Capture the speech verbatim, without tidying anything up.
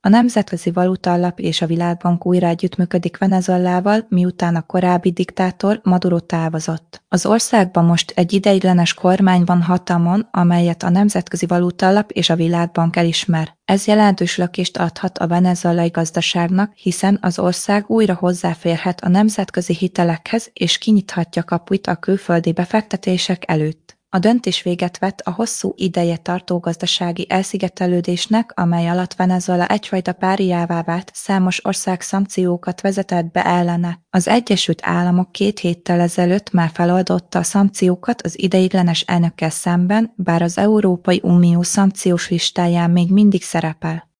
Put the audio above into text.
A Nemzetközi Valutaalap és a Világbank újra együttműködik Venezuelával, miután a korábbi diktátor Maduro távozott. Az országban most egy ideiglenes kormány van hatalmon, amelyet a Nemzetközi Valutaalap és a Világbank elismer. Ez jelentős lökést adhat a venezuelai gazdaságnak, hiszen az ország újra hozzáférhet a nemzetközi hitelekhez és kinyithatja kapuit a külföldi befektetések előtt. A döntés véget vet a hosszú ideje tartó gazdasági elszigetelődésnek, amely alatt Venezuela egyfajta páriává vált, számos ország szankciókat vezetett be ellene. Az Egyesült Államok két héttel ezelőtt már feloldotta a szankciókat az ideiglenes elnökkel szemben, bár az Európai Unió szankciós listáján még mindig szerepel.